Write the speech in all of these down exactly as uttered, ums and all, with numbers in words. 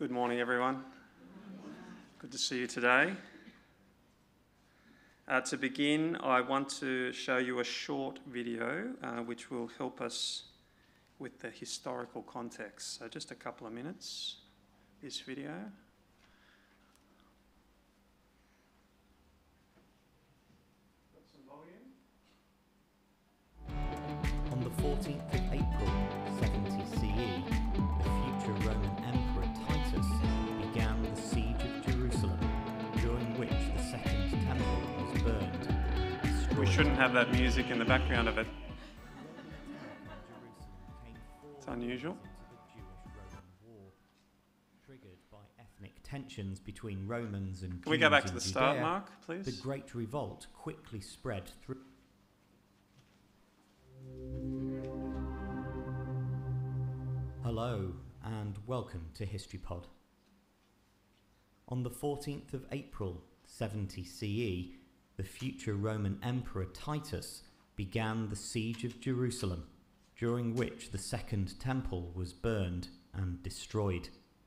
Good morning, everyone. Good to see you today. Uh, to begin, I want to show you a short video uh, which will help us with the historical context. So just a couple of minutes, this video. Got some volume? On the fourteenth of April, seventy C E, the future Roman Emperor Titus began the siege of Jerusalem, during which the Second Temple was burned. destroyed. We shouldn't have that music in the background of it. It's unusual. Triggered by ethnic tensions between Romans and Jews. Can we go back to in the start, Judea, Mark, please? The Great Revolt quickly spread through. Hello and welcome to HistoryPod. On the fourteenth of April, seventy C E, the future Roman Emperor Titus began the siege of Jerusalem, during which the Second Temple was burned and destroyed.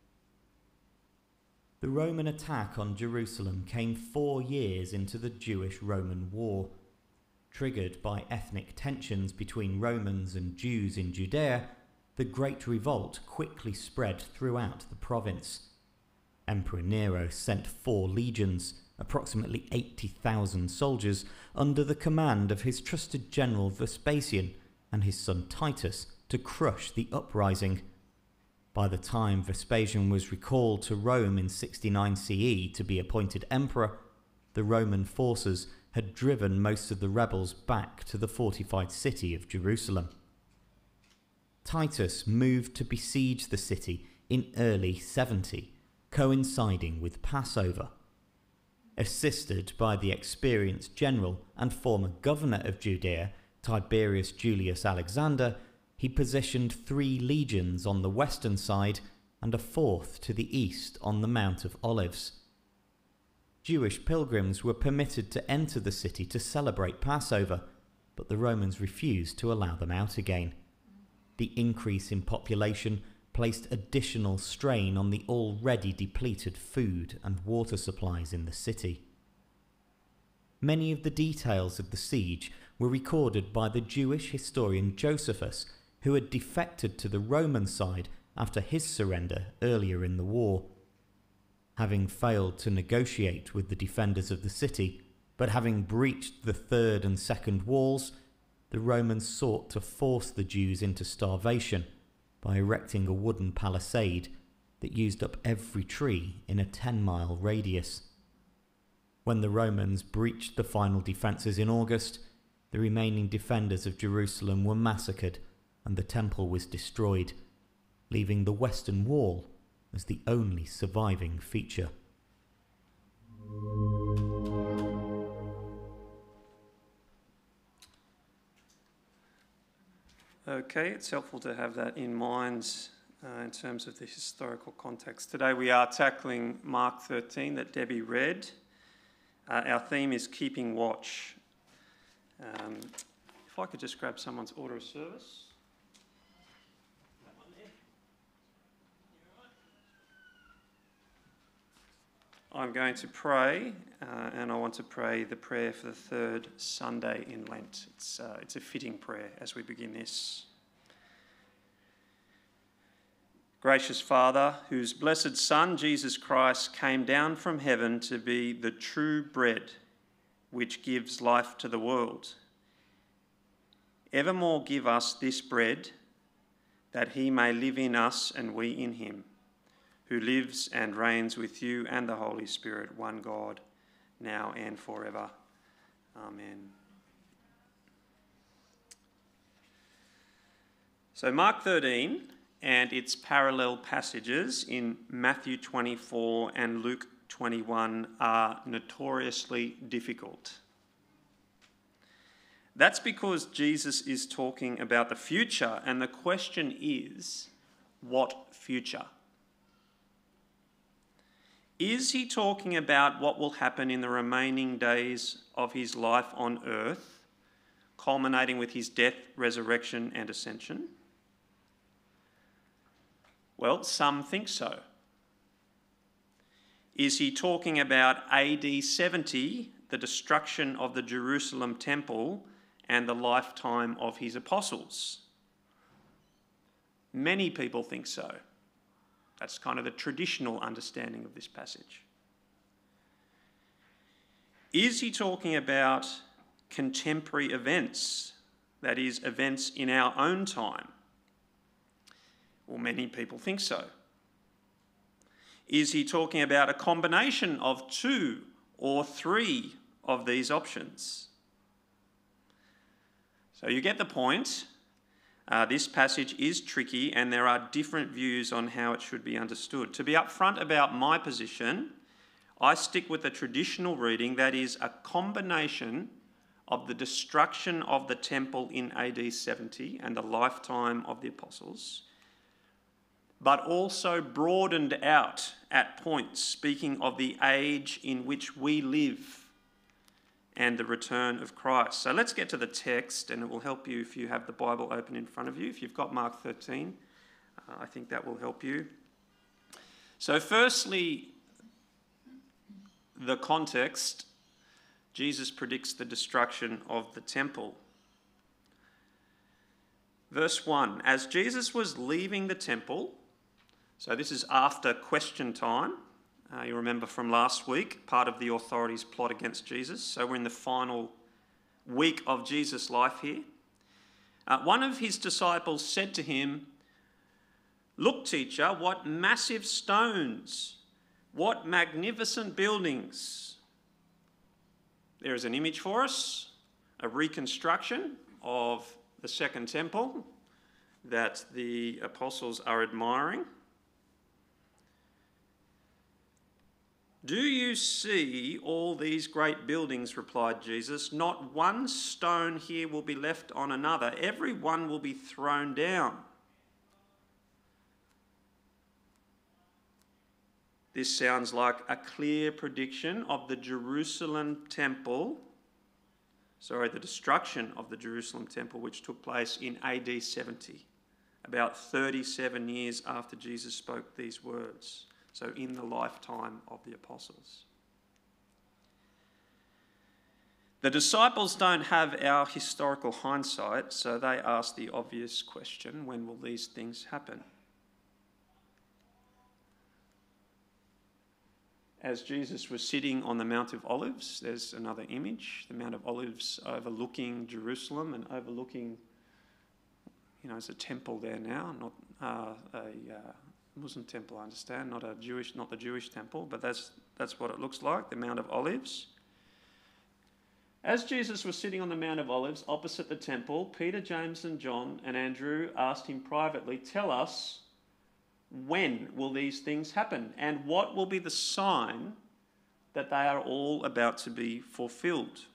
The Roman attack on Jerusalem came four years into the Jewish-Roman War. Triggered by ethnic tensions between Romans and Jews in Judea, the Great Revolt quickly spread throughout the province. Emperor Nero sent four legions, approximately eighty thousand soldiers, under the command of his trusted general Vespasian and his son Titus to crush the uprising. By the time Vespasian was recalled to Rome in sixty-nine C E to be appointed emperor, the Roman forces had driven most of the rebels back to the fortified city of Jerusalem. Titus moved to besiege the city in early seventy, coinciding with Passover. Assisted by the experienced general and former governor of Judea, Tiberius Julius Alexander, he positioned three legions on the western side and a fourth to the east on the Mount of Olives. Jewish pilgrims were permitted to enter the city to celebrate Passover, but the Romans refused to allow them out again. The increase in population placed additional strain on the already depleted food and water supplies in the city. Many of the details of the siege were recorded by the Jewish historian Josephus, who had defected to the Roman side after his surrender earlier in the war. Having failed to negotiate with the defenders of the city, but having breached the third and second walls, the Romans sought to force the Jews into starvation by erecting a wooden palisade that used up every tree in a ten-mile radius. When the Romans breached the final defences in August, the remaining defenders of Jerusalem were massacred and the temple was destroyed, leaving the western wall as the only surviving feature. Okay, it's helpful to have that in mind uh, in terms of the historical context. Today we are tackling Mark thirteen that Debbie read. Uh, our theme is Keeping Watch. Um, if I could just grab someone's order of service. That one there. You all right? I'm going to pray, uh, and I want to pray the prayer for the third Sunday in Lent. It's, uh, it's a fitting prayer as we begin this. Gracious Father, whose blessed Son, Jesus Christ, came down from heaven to be the true bread which gives life to the world, evermore give us this bread, that he may live in us and we in him, who lives and reigns with you and the Holy Spirit, one God, now and forever. Amen. So Mark thirteen and its parallel passages in Matthew twenty-four and Luke twenty-one are notoriously difficult. That's because Jesus is talking about the future, and the question is, what future? Is he talking about what will happen in the remaining days of his life on earth, culminating with his death, resurrection, and ascension? Well, some think so. Is he talking about A D seventy, the destruction of the Jerusalem temple and the lifetime of his apostles? Many people think so. That's kind of the traditional understanding of this passage. Is he talking about contemporary events, that is, events in our own time? Well, many people think so. Is he talking about a combination of two or three of these options? So you get the point. Uh, this passage is tricky and there are different views on how it should be understood. To be upfront about my position, I stick with the traditional reading, that is a combination of the destruction of the temple in A D seventy and the lifetime of the apostles, but also broadened out at points, speaking of the age in which we live and the return of Christ. So let's get to the text, and it will help you if you have the Bible open in front of you. If you've got Mark thirteen, uh, I think that will help you. So firstly, the context. Jesus predicts the destruction of the temple. Verse one, as Jesus was leaving the temple, so this is after question time. Uh, you remember from last week, part of the authorities' plot against Jesus. So we're in the final week of Jesus' life here. Uh, one of his disciples said to him, "Look, teacher, what massive stones, what magnificent buildings." There is an image for us, a reconstruction of the second temple that the apostles are admiring. "Do you see all these great buildings?" replied Jesus. "Not one stone here will be left on another. Every one will be thrown down." This sounds like a clear prediction of the Jerusalem temple, sorry, the destruction of the Jerusalem temple, which took place in A D seventy, about thirty-seven years after Jesus spoke these words. So in the lifetime of the apostles. The disciples don't have our historical hindsight, so they ask the obvious question, when will these things happen? As Jesus was sitting on the Mount of Olives, there's another image, the Mount of Olives overlooking Jerusalem and overlooking, you know, there's a temple there now, not uh, a uh, Muslim temple, I understand, not a Jewish, not the Jewish temple, but that's that's what it looks like, the Mount of Olives. As Jesus was sitting on the Mount of Olives opposite the temple, Peter, James and John and Andrew asked him privately, "Tell us, when will these things happen? And what will be the sign that they are all about to be fulfilled?"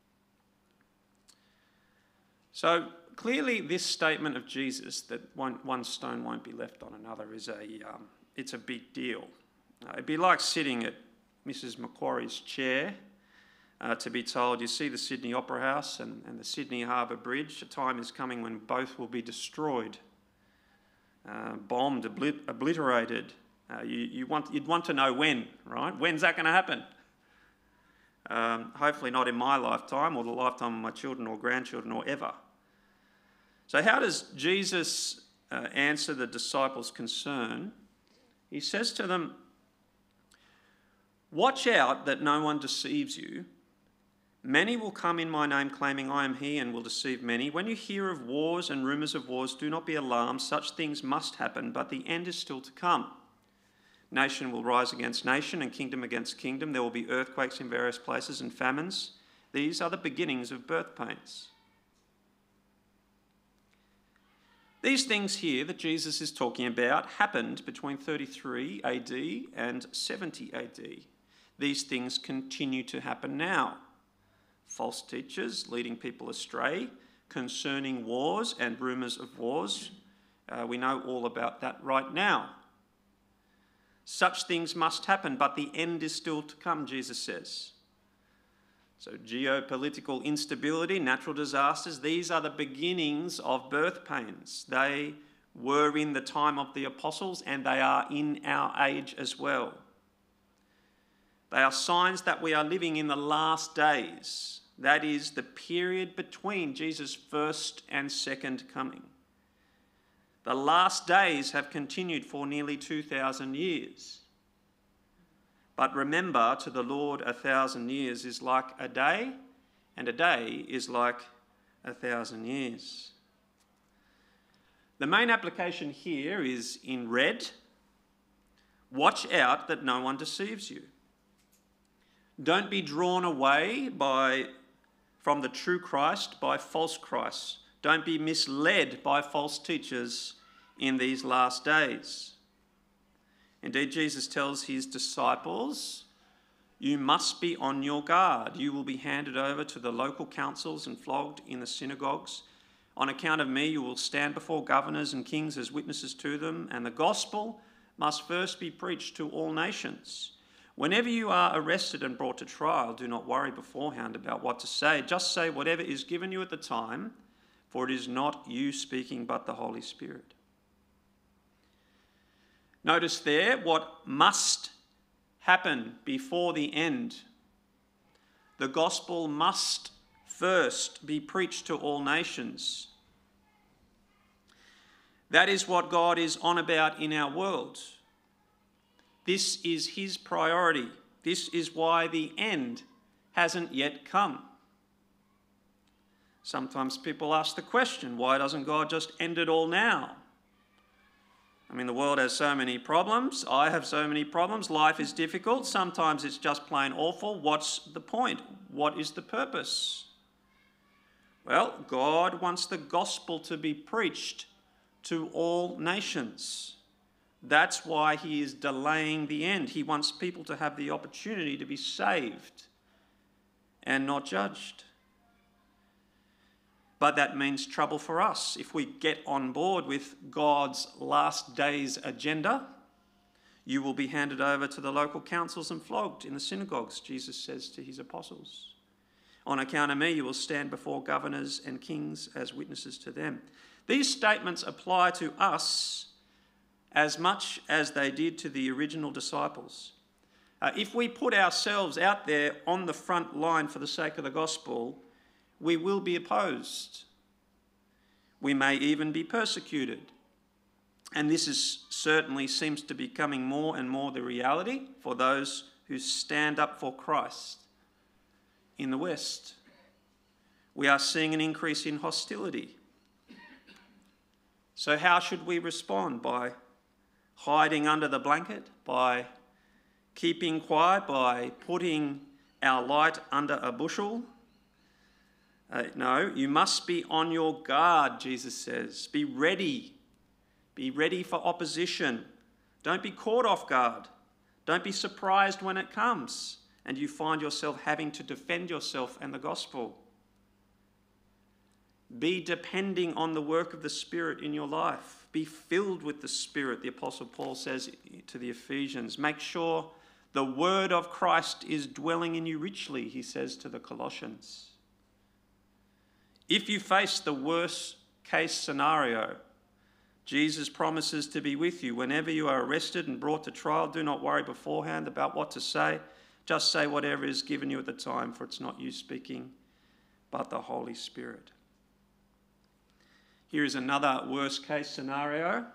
So clearly this statement of Jesus that one, one stone won't be left on another is a, um, it's a big deal. Uh, it'd be like sitting at Missus Macquarie's chair uh, to be told, you see the Sydney Opera House and, and the Sydney Harbour Bridge, a time is coming when both will be destroyed, uh, bombed, oblit- obliterated. Uh, you, you want, you'd want to know when, right? When's that going to happen? Um, hopefully not in my lifetime or the lifetime of my children or grandchildren or ever. So how does Jesus uh, answer the disciples' concern? He says to them, "Watch out that no one deceives you. Many will come in my name claiming I am he and will deceive many. When you hear of wars and rumours of wars, do not be alarmed. Such things must happen, but the end is still to come. Nation will rise against nation and kingdom against kingdom. There will be earthquakes in various places and famines. These are the beginnings of birth pains." These things here that Jesus is talking about happened between thirty-three A D and seventy A D. These things continue to happen now. False teachers leading people astray concerning wars and rumours of wars. Uh, we know all about that right now. Such things must happen, but the end is still to come, Jesus says. So geopolitical instability, natural disasters, these are the beginnings of birth pains. They were in the time of the apostles and they are in our age as well. They are signs that we are living in the last days. That is the period between Jesus' first and second coming. The last days have continued for nearly two thousand years. But remember, to the Lord a thousand years is like a day, and a day is like a thousand years. The main application here is in red. Watch out that no one deceives you. Don't be drawn away by, from the true Christ by false Christs. Don't be misled by false teachers in these last days. Indeed, Jesus tells his disciples, you must be on your guard. You will be handed over to the local councils and flogged in the synagogues. On account of me, you will stand before governors and kings as witnesses to them, and the gospel must first be preached to all nations. Whenever you are arrested and brought to trial, do not worry beforehand about what to say. Just say whatever is given you at the time, for it is not you speaking, but the Holy Spirit. Notice there what must happen before the end. The gospel must first be preached to all nations. That is what God is on about in our world. This is his priority. This is why the end hasn't yet come. Sometimes people ask the question, why doesn't God just end it all now? I mean, the world has so many problems. I have so many problems. Life is difficult. Sometimes it's just plain awful. What's the point? What is the purpose? Well, God wants the gospel to be preached to all nations. That's why he is delaying the end. He wants people to have the opportunity to be saved and not judged. But that means trouble for us. If we get on board with God's last days agenda, you will be handed over to the local councils and flogged in the synagogues, Jesus says to his apostles. On account of me, you will stand before governors and kings as witnesses to them. These statements apply to us as much as they did to the original disciples. Uh, if we put ourselves out there on the front line for the sake of the gospel, we will be opposed. We may even be persecuted. And this is certainly seems to be becoming more and more the reality for those who stand up for Christ in the West. We are seeing an increase in hostility. So how should we respond? By hiding under the blanket? By keeping quiet? By putting our light under a bushel? Uh, no, you must be on your guard, Jesus says. Be ready. Be ready for opposition. Don't be caught off guard. Don't be surprised when it comes and you find yourself having to defend yourself and the gospel. Be depending on the work of the Spirit in your life. Be filled with the Spirit, the Apostle Paul says to the Ephesians. Make sure the word of Christ is dwelling in you richly, he says to the Colossians. If you face the worst case scenario, Jesus promises to be with you. Whenever you are arrested and brought to trial, do not worry beforehand about what to say. Just say whatever is given you at the time, for it's not you speaking, but the Holy Spirit. Here is another worst case scenario.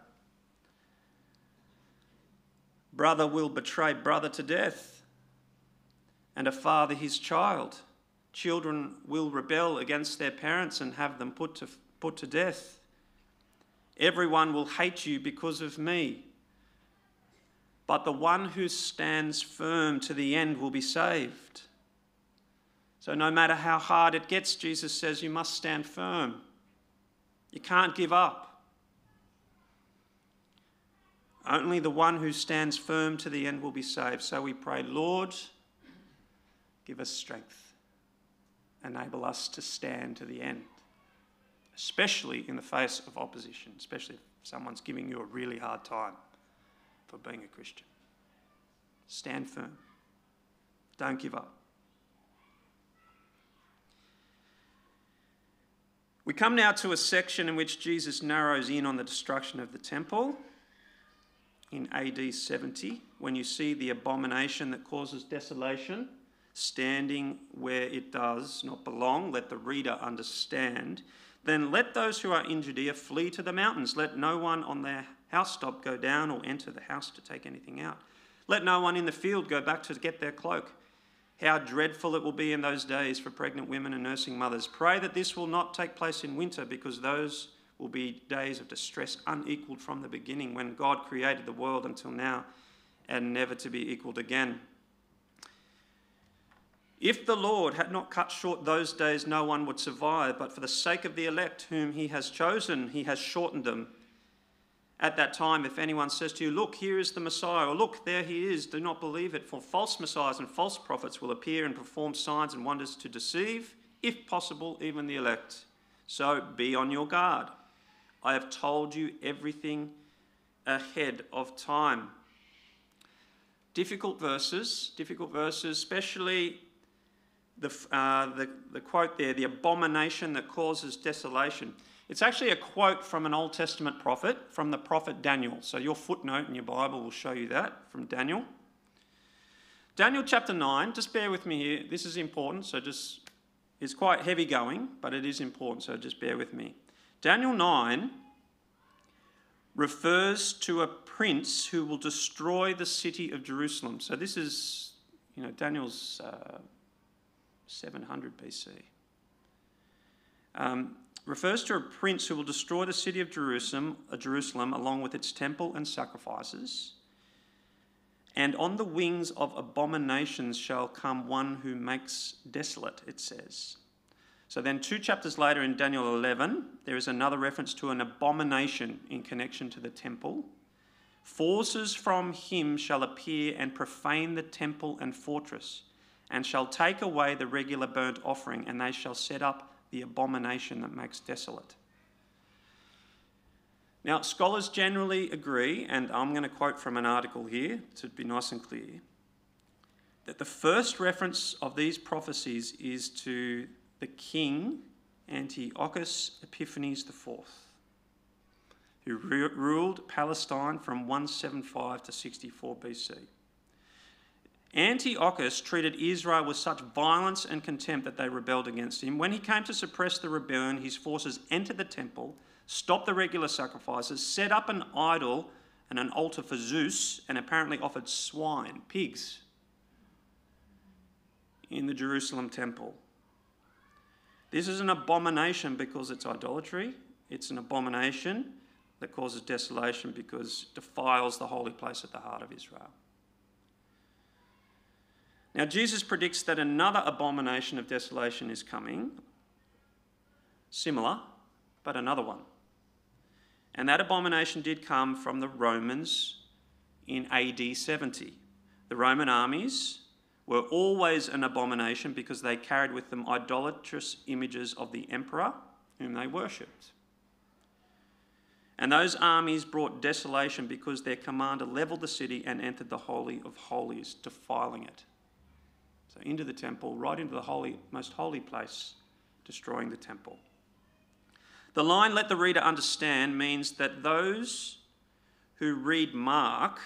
Brother will betray brother to death, and a father his child. Children will rebel against their parents and have them put to, put to death. Everyone will hate you because of me. But the one who stands firm to the end will be saved. So no matter how hard it gets, Jesus says you must stand firm. You can't give up. Only the one who stands firm to the end will be saved. So we pray, Lord, give us strength. Enable us to stand to the end, especially in the face of opposition, especially if someone's giving you a really hard time for being a Christian. Stand firm. Don't give up. We come now to a section in which Jesus narrows in on the destruction of the temple. in A D seventy, when you see the abomination that causes desolation standing where it does not belong, let the reader understand. Then let those who are in Judea flee to the mountains. Let no one on their housetop go down or enter the house to take anything out. Let no one in the field go back to get their cloak. How dreadful it will be in those days for pregnant women and nursing mothers. Pray that this will not take place in winter, because those will be days of distress unequaled from the beginning, when God created the world until now, and never to be equaled again. If the Lord had not cut short those days, no one would survive, but for the sake of the elect whom he has chosen, he has shortened them. At that time, if anyone says to you, look, here is the Messiah, or look, there he is, do not believe it, for false messiahs and false prophets will appear and perform signs and wonders to deceive, if possible, even the elect. So be on your guard. I have told you everything ahead of time. Difficult verses, difficult verses, especially the, uh, the, the quote there, the abomination that causes desolation. It's actually a quote from an Old Testament prophet, from the prophet Daniel. So your footnote in your Bible will show you that, from Daniel. Daniel chapter nine, just bear with me here. This is important, so just, it's quite heavy going, but it is important, so just bear with me. Daniel nine refers to a prince who will destroy the city of Jerusalem. So this is, you know, Daniel's uh, seven hundred B C. Um, refers to a prince who will destroy the city of Jerusalem, uh, Jerusalem along with its temple and sacrifices. And on the wings of abominations shall come one who makes desolate, it says. So then two chapters later in Daniel eleven, there is another reference to an abomination in connection to the temple. Forces from him shall appear and profane the temple and fortress, and shall take away the regular burnt offering, and they shall set up the abomination that makes desolate. Now, scholars generally agree, and I'm going to quote from an article here to be nice and clear, that the first reference of these prophecies is to the king Antiochus Epiphanes the fourth, who re- ruled Palestine from one seventy-five to sixty-four B C. Antiochus treated Israel with such violence and contempt that they rebelled against him. When he came to suppress the rebellion, his forces entered the temple, stopped the regular sacrifices, set up an idol and an altar for Zeus, and apparently offered swine, pigs, in the Jerusalem temple. This is an abomination because it's idolatry. It's an abomination that causes desolation because it defiles the holy place at the heart of Israel. Now, Jesus predicts that another abomination of desolation is coming, similar, but another one. And that abomination did come from the Romans in A D seventy. The Roman armies were always an abomination because they carried with them idolatrous images of the emperor whom they worshipped. And those armies brought desolation because their commander levelled the city and entered the Holy of Holies, defiling it. So into the temple, right into the holy, most holy place, destroying the temple. The line, let the reader understand, means that those who read Mark,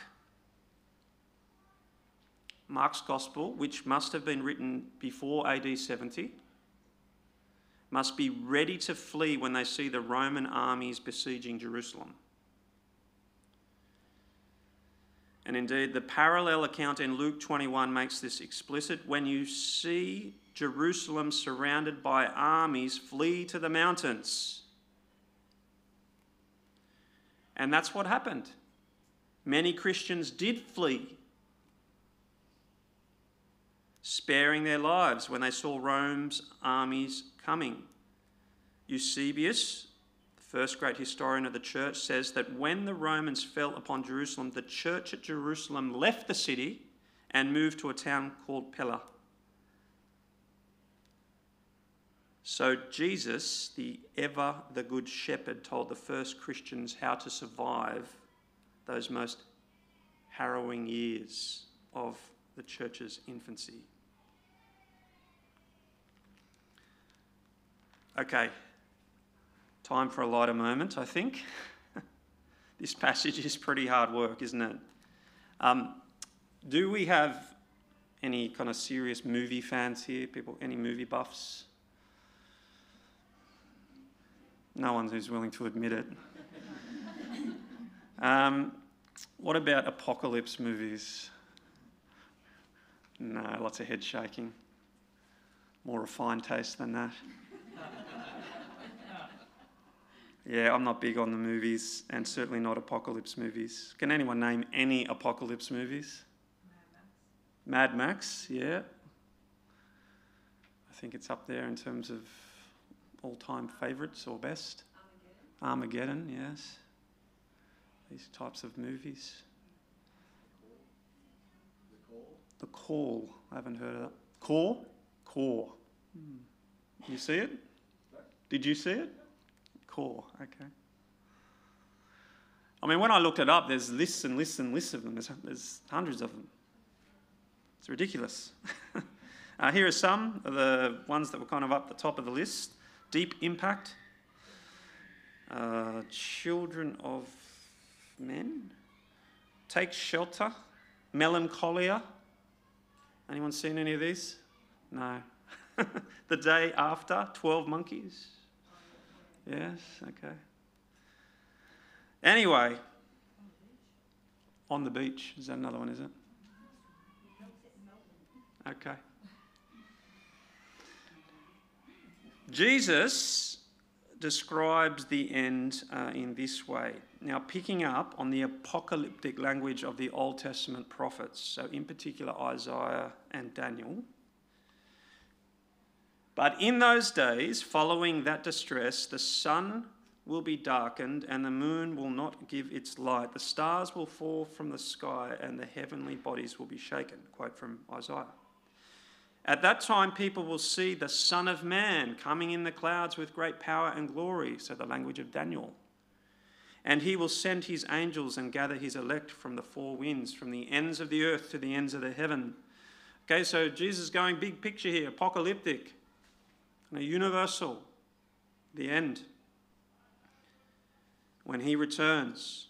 Mark's Gospel, which must have been written before A D seventy, must be ready to flee when they see the Roman armies besieging Jerusalem. And indeed, the parallel account in Luke twenty-one makes this explicit. When you see Jerusalem surrounded by armies, flee to the mountains. And that's what happened. Many Christians did flee, sparing their lives when they saw Rome's armies coming. Eusebius, the first great historian of the church, says that when the Romans fell upon Jerusalem, the church at Jerusalem left the city and moved to a town called Pella. So Jesus, the ever the good shepherd, told the first Christians how to survive those most harrowing years of the church's infancy. Okay, time for a lighter moment, I think. this passage is pretty hard work, isn't it? Um, do we have any kind of serious movie fans here? People, any movie buffs? No one who's willing to admit it. um, what about apocalypse movies? No, lots of head shaking. More refined taste than that. Yeah, I'm not big on the movies, and certainly not apocalypse movies. Can anyone name any apocalypse movies? Mad Max. Mad Max, yeah. I think it's up there in terms of all-time favourites or best. Armageddon. Armageddon, yes. These types of movies. The Call. The Call. I haven't heard of that. Core? Core. Hmm. You see it? Did you see it? Core, okay. I mean, when I looked it up, there's lists and lists and lists of them. There's, there's hundreds of them. It's ridiculous. uh, here are some of the ones that were kind of up the top of the list. Deep Impact. Uh, Children of Men. Take Shelter. Melancholia. Anyone seen any of these? No. The Day After. twelve Monkeys. Yes, okay. Anyway, On the Beach. Is that another one, is it? Okay. Jesus describes the end uh, in this way. Now, picking up on the apocalyptic language of the Old Testament prophets, so in particular Isaiah and Daniel. But in those days, following that distress, the sun will be darkened and the moon will not give its light. The stars will fall from the sky and the heavenly bodies will be shaken. Quote from Isaiah. At that time, people will see the Son of Man coming in the clouds with great power and glory. So the language of Daniel. And he will send his angels and gather his elect from the four winds, from the ends of the earth to the ends of the heaven. Okay, so Jesus is going big picture here, apocalyptic. Universal, the end, when he returns.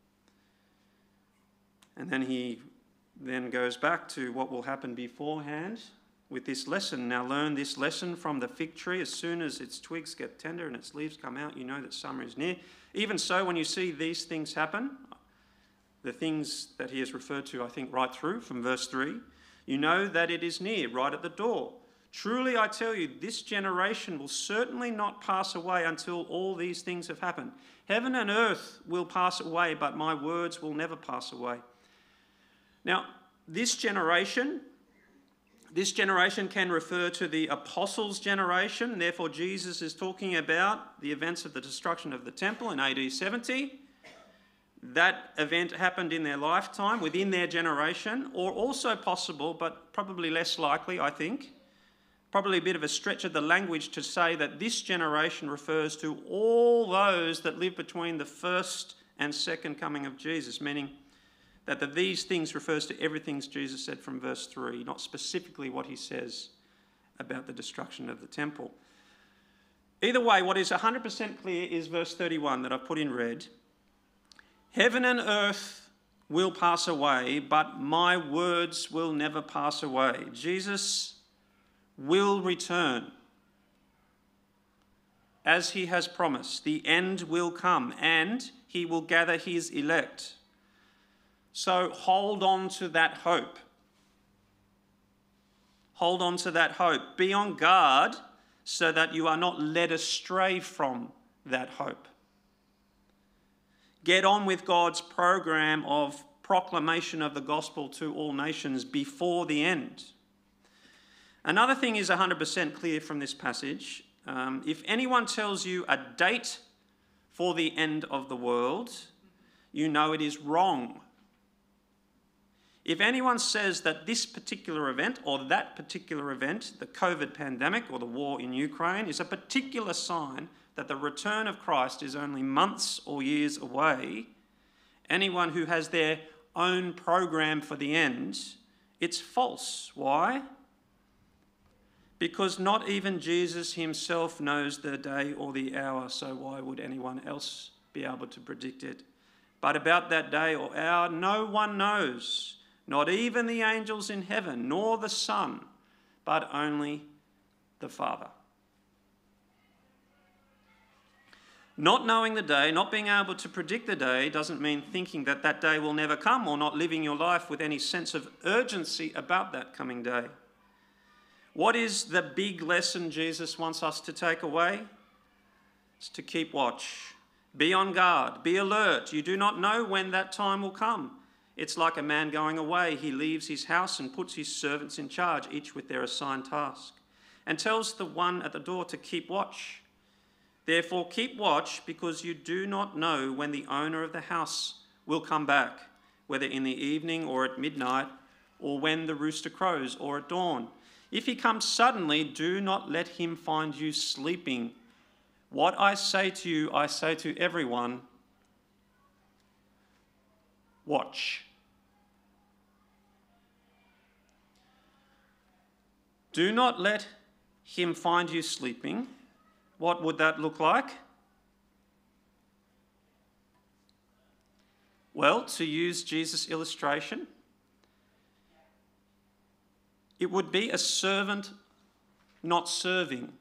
And then he then goes back to what will happen beforehand with this lesson. Now learn this lesson from the fig tree. As soon as its twigs get tender and its leaves come out, you know that summer is near. Even so, when you see these things happen, the things that he has referred to, I think, right through from verse three, you know that it is near, right at the door. Truly I tell you, this generation will certainly not pass away until all these things have happened. Heaven and earth will pass away, but my words will never pass away. Now, this generation, this generation can refer to the apostles' generation. Therefore, Jesus is talking about the events of the destruction of the temple in A D seventy. That event happened in their lifetime, within their generation, or also possible, but probably less likely, I think, probably a bit of a stretch of the language to say that this generation refers to all those that live between the first and second coming of Jesus, meaning that the these things refers to everything Jesus said from verse three, not specifically what he says about the destruction of the temple. Either way, what is one hundred percent clear is verse thirty-one that I've put in red. Heaven and earth will pass away, but my words will never pass away. Jesus will return as he has promised. The end will come and he will gather his elect. So hold on to that hope. Hold on to that hope. Be on guard so that you are not led astray from that hope. Get on with God's program of proclamation of the gospel to all nations before the end. Another thing is one hundred percent clear from this passage. Um, if anyone tells you a date for the end of the world, you know it is wrong. If anyone says that this particular event or that particular event, the COVID pandemic or the war in Ukraine, is a particular sign that the return of Christ is only months or years away, anyone who has their own program for the end, it's false. Why? Because not even Jesus himself knows the day or the hour, so why would anyone else be able to predict it But about that day or hour no one knows, not even the angels in heaven, nor the Son, but only the Father. Not knowing the day, not being able to predict the day, doesn't mean thinking that that day will never come or not living your life with any sense of urgency about that coming day. What is the big lesson Jesus wants us to take away? It's to keep watch. Be on guard. Be alert. You do not know when that time will come. It's like a man going away. He leaves his house and puts his servants in charge, each with their assigned task, and tells the one at the door to keep watch. Therefore, keep watch, because you do not know when the owner of the house will come back, whether in the evening or at midnight, or when the rooster crows or at dawn. If he comes suddenly, do not let him find you sleeping. What I say to you, I say to everyone, watch. Do not let him find you sleeping. What would that look like? Well, to use Jesus' illustration, it would be a servant not serving,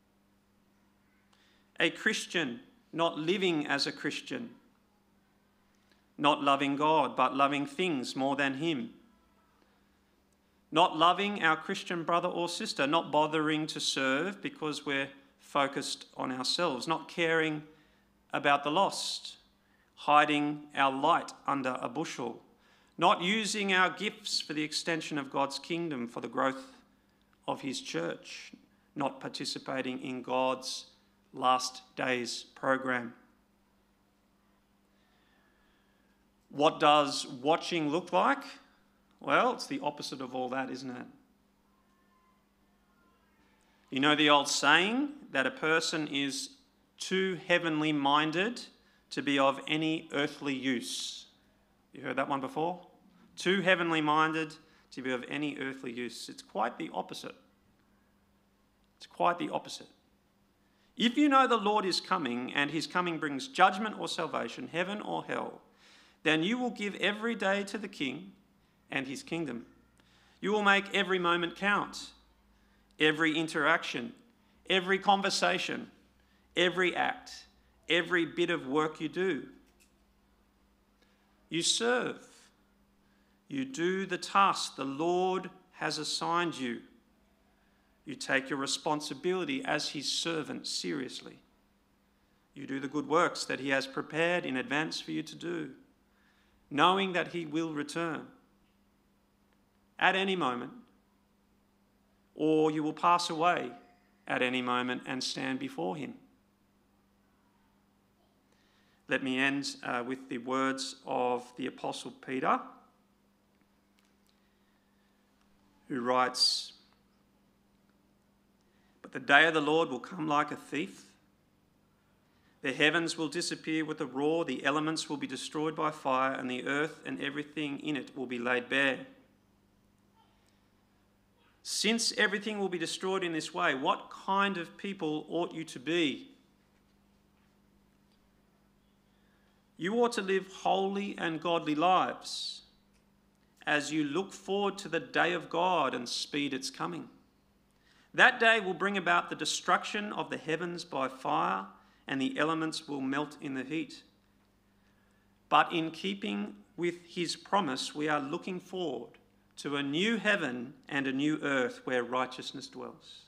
a Christian not living as a Christian, not loving God but loving things more than Him, not loving our Christian brother or sister, not bothering to serve because we're focused on ourselves, not caring about the lost, hiding our light under a bushel, not using our gifts for the extension of God's kingdom, for the growth of His church, not participating in God's last days program. What does watching look like? Well, it's the opposite of all that, isn't it? You know the old saying that a person is too heavenly minded to be of any earthly use. You heard that one before? Too heavenly minded to be of any earthly use. It's quite the opposite. It's quite the opposite. If you know the Lord is coming and His coming brings judgment or salvation, heaven or hell, then you will give every day to the King and His kingdom. You will make every moment count. Every interaction, every conversation, every act, every bit of work you do. You serve. You do the task the Lord has assigned you. You take your responsibility as His servant seriously. You do the good works that He has prepared in advance for you to do, knowing that He will return at any moment, or you will pass away at any moment and stand before Him. Let me end uh, with the words of the Apostle Peter, who writes, "But the day of the Lord will come like a thief. The heavens will disappear with a roar, the elements will be destroyed by fire, and the earth and everything in it will be laid bare. Since everything will be destroyed in this way, what kind of people ought you to be? You ought to live holy and godly lives as you look forward to the day of God and speed its coming. That day will bring about the destruction of the heavens by fire, and the elements will melt in the heat. But in keeping with His promise, we are looking forward to a new heaven and a new earth where righteousness dwells.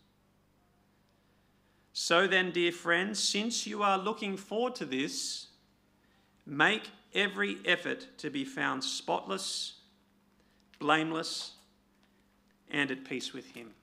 So then, dear friends, since you are looking forward to this, make every effort to be found spotless, blameless, and at peace with Him."